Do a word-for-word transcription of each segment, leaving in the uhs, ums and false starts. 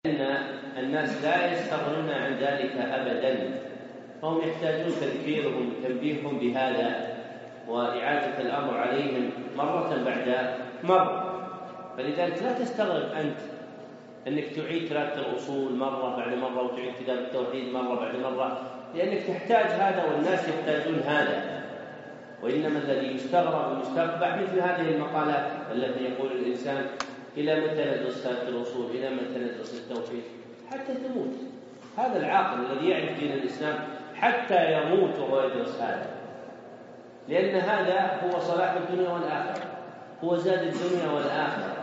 أن الناس لا يستغنون عن ذلك أبدا، فهم يحتاجون تذكيرهم وتنبيههم بهذا وإعادة الأمر عليهم مرة بعد مرة. فلذلك لا تستغرب أنت أنك تعيد ثلاثة الأصول مرة بعد مرة وتعيد كتاب التوحيد مرة بعد مرة، لأنك تحتاج هذا والناس يحتاجون هذا. وإنما الذي يستغرب ويستقبح مثل هذه المقالات التي يقول الإنسان إلى متى ندرس ثلاثة الأصول، إلى متى ندرس التوحيد حتى تموت. هذا العاقل الذي يعرف دين الإسلام حتى يموت وهو يدرس هذا، لأن هذا هو صلاح الدنيا والآخرة، هو زاد الدنيا والآخرة.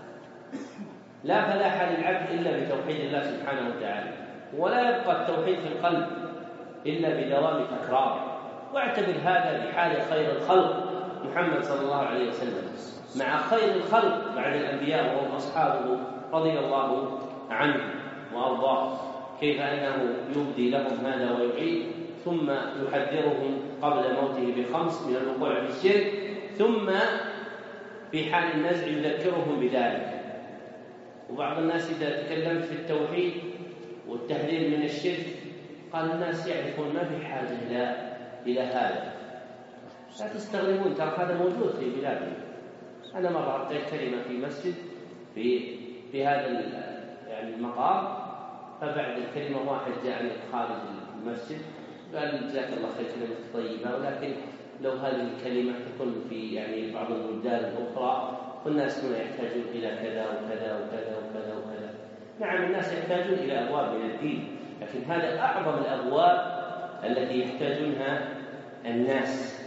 لا فلاح للعبد إلا بتوحيد الله سبحانه وتعالى، ولا يبقى التوحيد في القلب إلا بدوام تكراره. واعتبر هذا بحال خير الخلق محمد صلى الله عليه وسلم مع خير الخلق بعد الأنبياء وهم أصحابه رضي الله عنهم وأرضاه، كيف أنه يبدي لهم هذا ويعيد، ثم يحذرهم قبل موته بخمس من الوقوع في الشرك، ثم في حال النزع يذكرهم بذلك. وبعض الناس إذا تكلمت في التوحيد والتحذير من الشرك قال الناس يعرفون ما في حاجة إلى إلى هذا. لا تستغربون، ترى هذا موجود في بلادنا. أنا مرة أعطيت كلمة في مسجد في في هذا يعني المقام، فبعد الكلمة واحد جاءني خارج المسجد قال جزاك الله خير كلمة طيبة، ولكن لو هذه الكلمة تكون في يعني بعض البلدان الأخرى والناس هنا يحتاجون إلى كذا وكذا وكذا وكذا وكذا. نعم الناس يحتاجون إلى أبواب من الدين، لكن هذا أعظم الأبواب التي يحتاجونها الناس.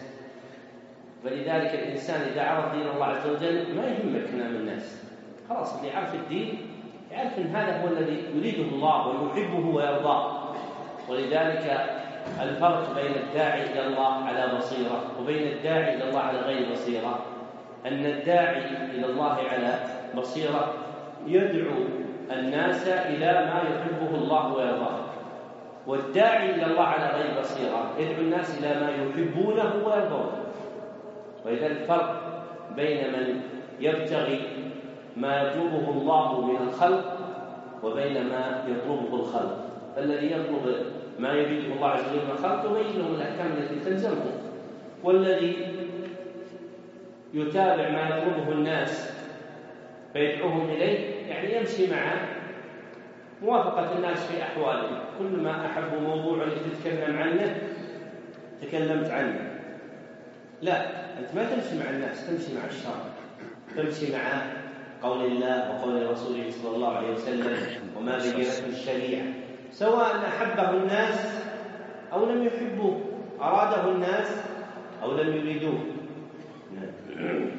فلذلك الإنسان إذا عرف دين الله عز وجل ما يهمك كلام الناس، خلاص اللي يعرف الدين يعرف أن هذا هو الذي يريده الله ويحبه ويرضاه. ولذلك الفرق بين الداعي إلى الله على بصيرة وبين الداعي إلى الله على غير بصيرة أن الداعي إلى الله على بصيرة يدعو الناس إلى ما يحبه الله ويرضاه، والداعي إلى الله على غير بصيرة يدعو الناس إلى ما يحبونه ويرضونه. وإذا الفرق بين من يبتغي ما يطلبه الله من الخلق وبين ما يطلبه الخلق. فالذي يطلب ما يريده الله عز وجل من الخلق يبين لهم الأحكام التي تلزمه، والذي يتابع ما يطلبه الناس فيدعوهم إليه يعني يمشي مع موافقة الناس في أحوالهم. كل ما أحب موضوع تتكلم عنه تكلمت عنه. لا، أنت ما تمشي مع الناس، تمشي مع الشرع، تمشي مع قول الله وقول رسوله صلى الله عليه وسلم وما بينته الشريعة، سواء أحبه الناس أو لم يحبوه، أراده الناس أو لم يريدوه.